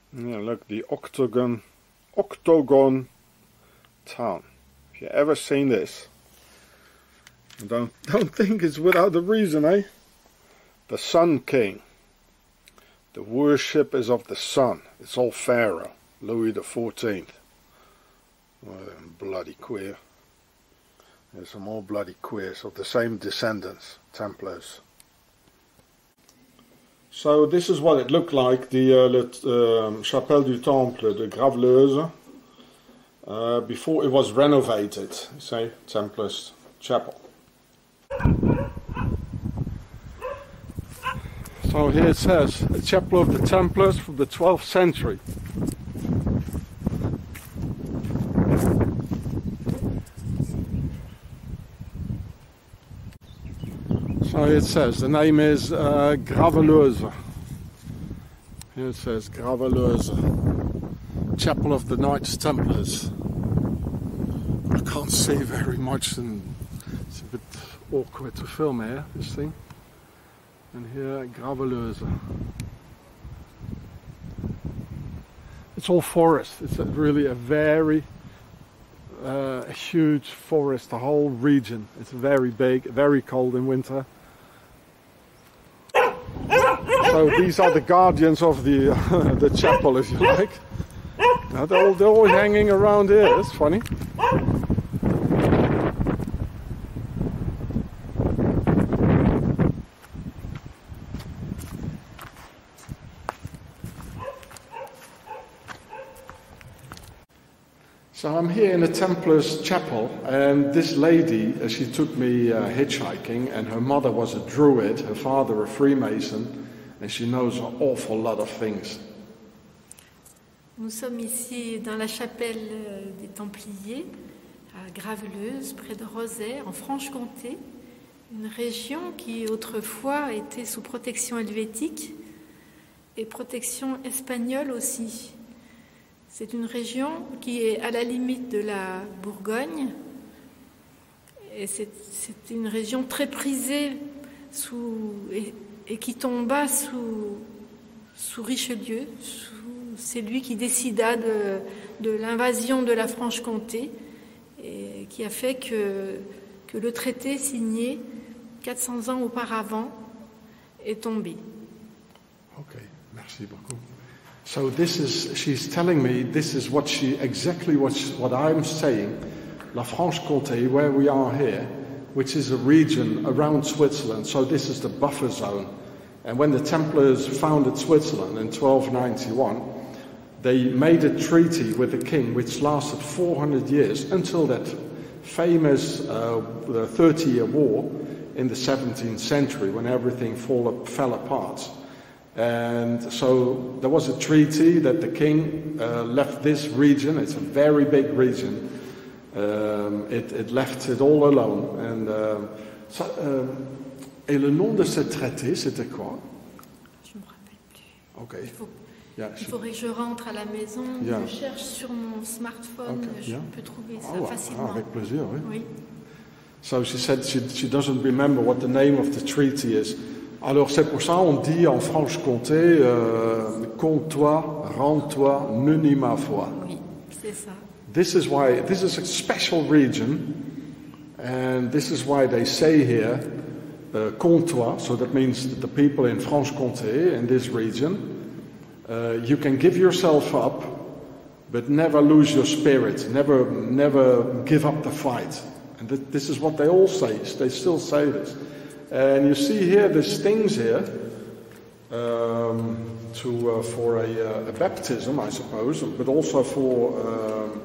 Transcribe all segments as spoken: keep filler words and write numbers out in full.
Yeah, look, the octagon, octagon town. If you ever seen this, don't don't think it's without a reason, eh? The Sun King. The worship is of the sun. It's all Pharaoh, Louis the Fourteenth. Well, bloody queer. There's some more bloody queers of the same descendants, Templars. So this is what it looked like, the uh, le, um, Chapelle du Temple de Graveleuze, uh, before it was renovated, say, Templars Chapel. So here it says, a chapel of the Templars from the twelfth century. So it says, the name is uh, Graveleuze. Here it says Graveleuze, Chapel of the Knights Templars. I can't see very much and it's a bit awkward to film here, this thing. And here, Graveleuze. It's all forest. It's a really a very uh, huge forest, the whole region. It's very big, very cold in winter. So these are the guardians of the uh, the chapel, if you like. Now they're all, they're all hanging around here. That's funny. So I'm here in the Templars Chapel, and this lady, uh, she took me uh, hitchhiking, and her mother was a Druid, her father a Freemason, and she knows an awful lot of things. Nous sommes ici dans la chapelle des Templiers, à Graveleuze, près de Rosaire, en Franche-Comté, une région qui autrefois était sous protection helvétique et protection espagnole aussi. C'est une région qui est à la limite de la Bourgogne et c'est, c'est une région très prisée sous, et, et qui tomba sous, sous Richelieu. Sous, c'est lui qui décida de, de l'invasion de la Franche-Comté et qui a fait que, que le traité signé quatre cents ans auparavant est tombé. Ok, merci beaucoup. So this is, she's telling me, this is what she, exactly what, she, what I'm saying, La Franche-Comté, where we are here, which is a region around Switzerland, so this is the buffer zone. And when the Templars founded Switzerland in twelve ninety-one, they made a treaty with the king, which lasted four hundred years, until that famous uh, thirty-year war in the seventeenth century, when everything fall, fell apart. And so there was a treaty that the king uh, left this region. It's a very big region. Um, it, it left it all alone. And, uh, so, uh, et le nom de ce traité, c'était quoi? Je ne me rappelle plus. Okay. Il, faut, yeah, il faudrait que je rentre à la maison. Yeah. Je cherche sur mon smartphone. Okay. Je Yeah. peux trouver ça oh, facilement. Ah, avec plaisir, oui. Oui. So she said she, she doesn't remember what the name of the treaty is. Alors c'est pour ça on dit en Franche-Comté, euh, compte-toi, rends-toi, ne nie ma foi. Oui, c'est ça. This is why, this is a special region, and this is why they say here, uh, compte-toi, so that means that the people in Franche-Comté, in this region, uh, you can give yourself up, but never lose your spirit, never, never give up the fight. And th this is what they all say, they still say this. And you see here the things here um, to, uh, for a, uh, a baptism, I suppose, but also for um,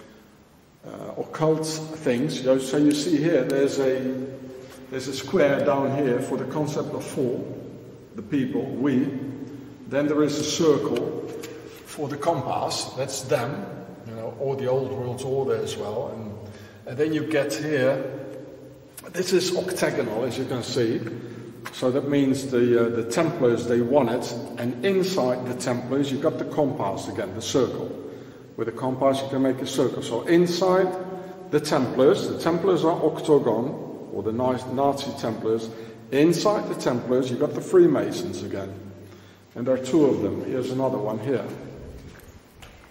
uh, occult things. So you see here, there's a there's a square down here for the concept of four, the people, we. Then there is a circle for the compass, that's them, you know, or the old world order as well. And, and then you get here. This is octagonal, as you can see, so that means the, uh, the Templars, they won it, and inside the Templars you got the compass again, the circle. With a compass you can make a circle. So inside the Templars, the Templars are octagon, or the Nazi Templars. Inside the Templars you got the Freemasons again. And there are two of them. Here's another one here.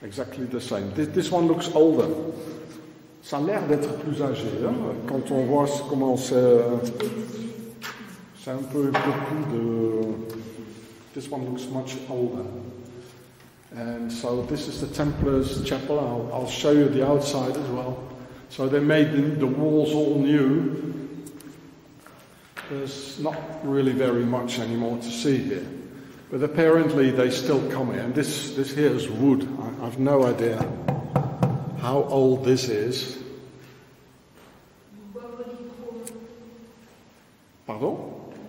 exactly the same. This, this one looks older. Ça a l'air d'être plus âgé, hein, quand on voit comment c'est. C'est un peu beaucoup de. This one looks much older. And so this is the Templars Chapel. I'll, I'll show you the outside as well. So they made the, the walls all new. There's not really very much anymore to see here. But apparently they still come here. And this, this here is wood. I, I've no idea how old this is. Pardon?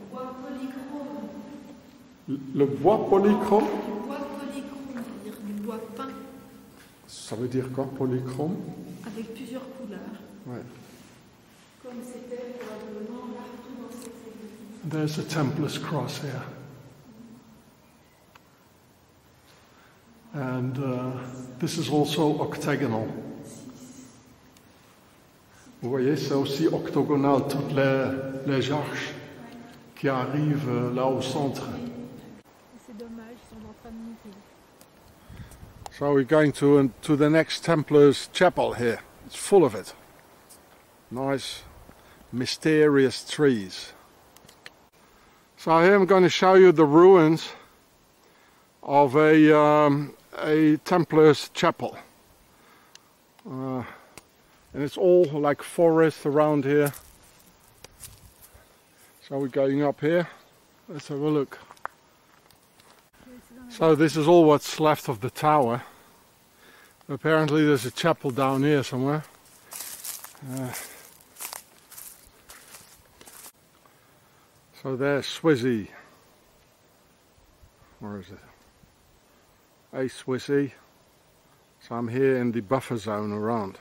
Le bois polychrome? Le bois polychrome, c'est-à-dire du bois peint. Ça veut dire quoi, polychrome? Avec plusieurs couleurs. Ouais. Comme c'était probablement partout dans cette église. There's a Templar's cross here. And uh, this is also octagonal. Vous voyez, c'est aussi octogonal, toutes les, les arches qui arrivent là au centre. C'est dommage, ils sont en train de mourir. So we're going to, uh, to the next Templars chapel here. It's full of it. Nice, mysterious trees. So here I'm going to show you the ruins of a, um, a Templars chapel. Uh, and it's all like forest around here. So we're going up here. Let's have a look. So this is all what's left of the tower. Apparently there's a chapel down here somewhere. Uh, so there's Swissy. Where is it? A Swissy. So I'm here in the buffer zone around.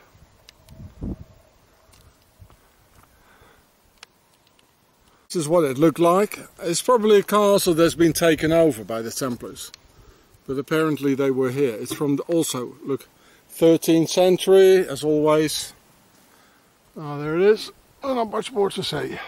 This is what it looked like. It's probably a castle that's been taken over by the Templars. But apparently they were here. It's from the, also, look, thirteenth century, as always. Oh, there it is. Not much more to say.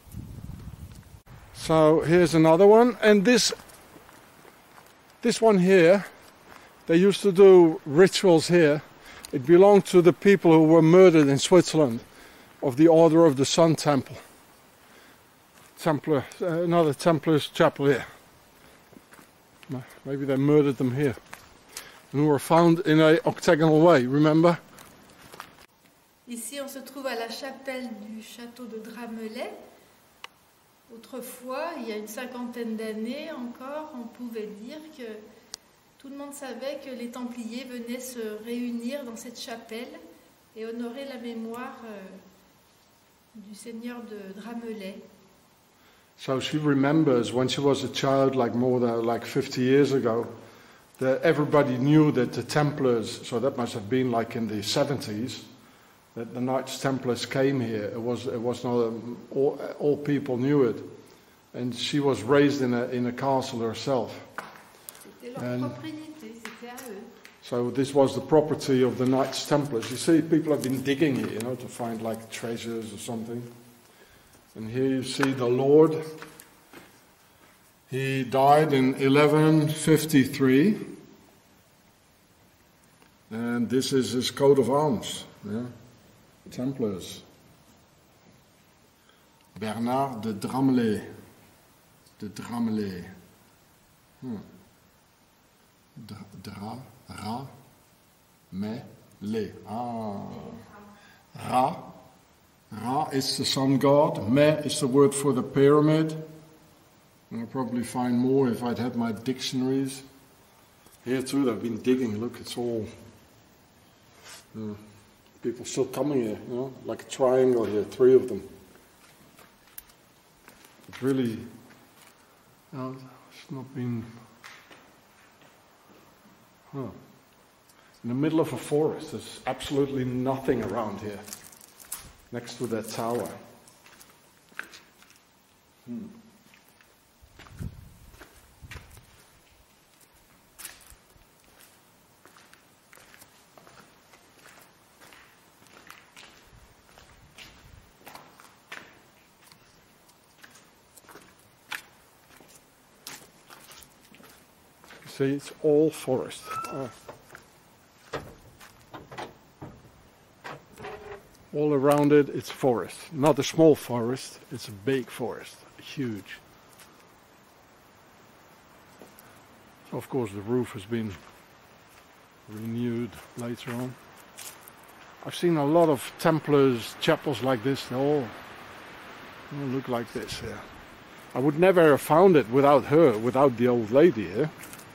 So here's another one. And this, this one here, they used to do rituals here. It belonged to the people who were murdered in Switzerland of the Order of the Sun Temple. Templar, uh, another Templars chapel here. Maybe they murdered them here. And were found in an octagonal way, remember? Ici, on se trouve à la chapelle du château de Dramelais. Autrefois, il y a une cinquantaine d'années encore, on pouvait dire que tout le monde savait que les Templiers venaient se réunir dans cette chapelle et honorer la mémoire euh, du seigneur de Dramelais. So she remembers when she was a child, like more than like fifty years ago, that everybody knew that the Templars, so that must have been like in the seventies, that the Knights Templars came here. It was it was not a, all, all people knew it, and she was raised in a in a castle herself. C'était leur propriété, c'était à eux. So this was the property of the Knights Templars. You see, people have been digging here, you know, to find like treasures or something. And here you see the Lord. He died in eleven fifty-three. And this is his coat of arms. Yeah? Templars. Bernard de Dramelais. De Dramelais. Hmm. Dra, ra, me, le. Ah. Ra. Ra is the sun god. Me is the word for the pyramid. And I'll probably find more if I'd had my dictionaries. Here too, they've been digging. Look, it's all... Uh, people still coming here, you know, like a triangle here, three of them. It's really... Uh, it's not been... Huh. In the middle of a forest, there's absolutely nothing around here. Next to that tower. Hmm. See, it's all forest. Oh. All around it, it's forest. Not a small forest, it's a big forest, huge. So of course the roof has been renewed later on. I've seen a lot of Templars chapels like this. They all, all look like this here. I would never have found it without her, without the old lady here.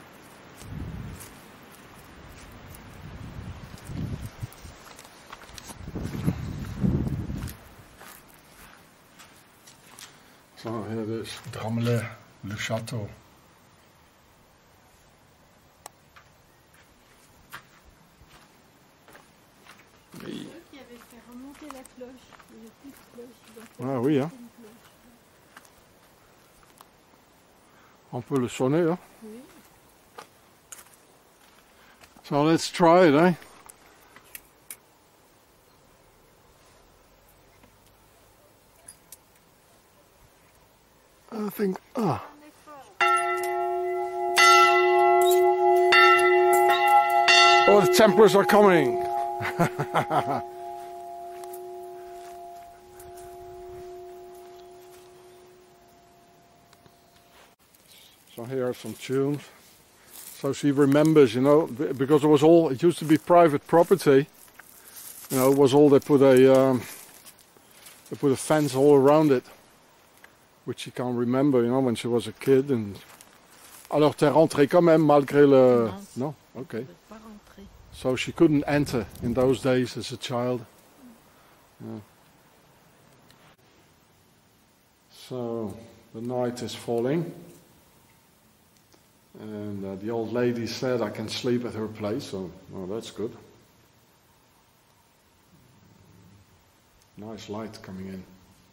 So here it is, Dramelais, le château. Qui avait fait remonter la cloche, il n'y a plus de cloche. Ah oui, hein. On peut le sonner, hein. Oui. So let's try it, eh? I think, ah. Oh, the Templars are coming. So here are some tunes. So she remembers, you know, because it was all, it used to be private property. You know, it was all, they put a, um, they put a fence all around it, which she can't remember, you know, when she was a kid. And alors t'es rentrée quand même malgré le. Non. No, okay. Pas rentrer. So she couldn't enter in those days as a child. Yeah. So the night is falling. And uh, the old lady said I can sleep at her place, so well, that's good. Nice light coming in.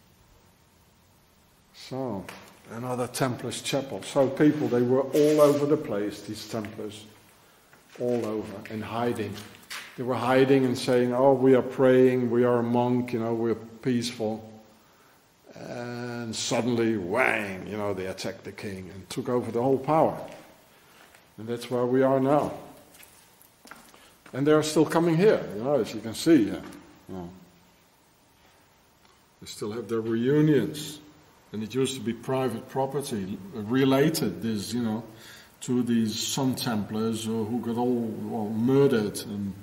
So, another Templars chapel. So people, they were all over the place, these Templars. All over, and hiding. They were hiding and saying, oh, we are praying, we are a monk, you know, we're peaceful. And suddenly, whang, you know, they attacked the king and took over the whole power. And that's where we are now. And they're still coming here, you know, as you can see. Yeah. You know. They still have their reunions. And it used to be private property, related, this, you know, to these Sun Templars uh, who got all well, murdered. And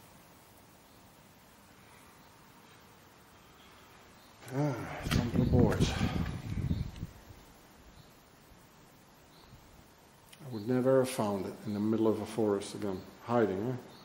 ah, Templar boys. I would never have found it in the middle of a forest again, hiding, eh?